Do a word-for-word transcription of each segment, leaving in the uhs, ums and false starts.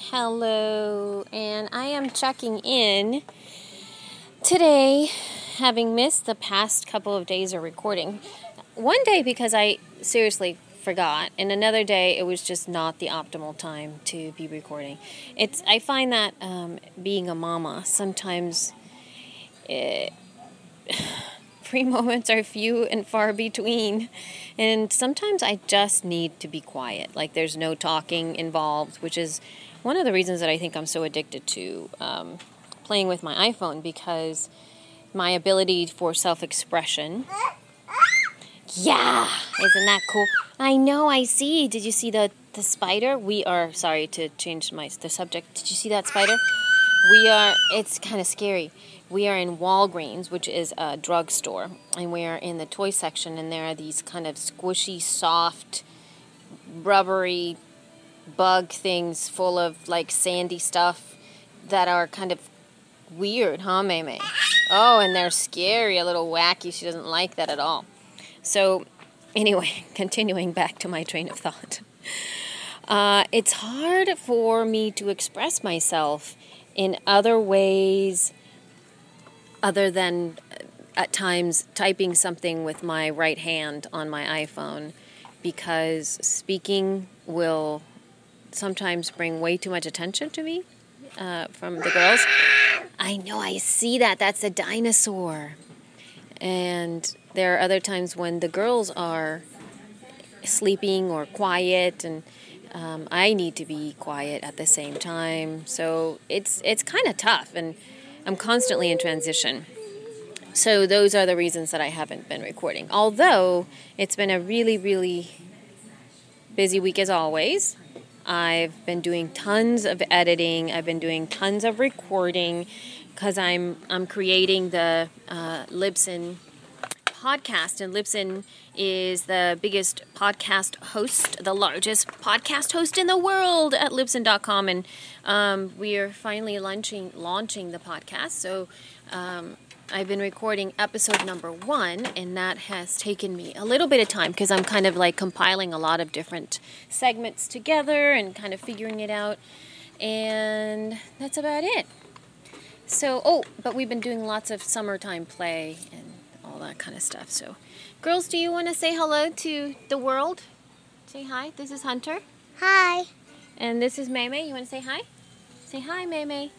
Hello, and I am checking in today, having missed the past couple of days of recording. One day because I seriously forgot, and another day it was just not the optimal time to be recording. It's I find that um, being a mama, sometimes it, free moments are few and far between, and sometimes I just need to be quiet. Like there's no talking involved, which is one of the reasons that I think I'm so addicted to um, playing with my iPhone, because my ability for self-expression. Yeah, isn't that cool? I know, I see. Did you see the, the spider? We are, sorry to change my the subject. Did you see that spider? We are, it's kind of scary. We are in Walgreens, which is a drugstore, and we are in the toy section, and there are these kind of squishy, soft, rubbery bug things full of, like, sandy stuff that are kind of weird, huh, Maymay? Oh, and they're scary, a little wacky. She doesn't like that at all. So, anyway, continuing back to my train of thought. Uh, it's hard for me to express myself in other ways other than uh, at times typing something with my right hand on my iPhone, because speaking will sometimes bring way too much attention to me uh, from the girls. I know, I see that. That's a dinosaur. And there are other times when the girls are sleeping or quiet, and um, I need to be quiet at the same time. So it's it's kind of tough, and I'm constantly in transition. So those are the reasons that I haven't been recording. Although it's been a really, really busy week as always. I've been doing tons of editing. I've been doing tons of recording because I'm I'm creating the uh, Libsyn podcast, and Libsyn is the biggest podcast host, the largest podcast host in the world at Libsyn dot com, and um, we are finally launching launching the podcast. So um, I've been recording episode number one, and that has taken me a little bit of time because I'm kind of like compiling a lot of different segments together and kind of figuring it out, and that's about it. So, oh, but we've been doing lots of summertime play and all that kind of stuff. So, girls, do you want to say hello to the world? Say hi. This is Hunter. Hi. And this is Maymay. You want to say hi? Say hi, Maymay.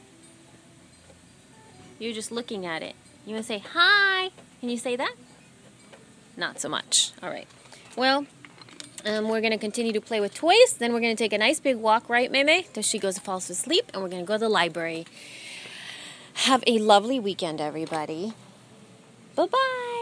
You're just looking at it. You want to say hi? Can you say that? Not so much. All right. Well, um, we're going to continue to play with toys. Then we're going to take a nice big walk, right, Maymay? Till she goes to fall asleep. And we're going to go to the library. Have a lovely weekend, everybody. Bye-bye.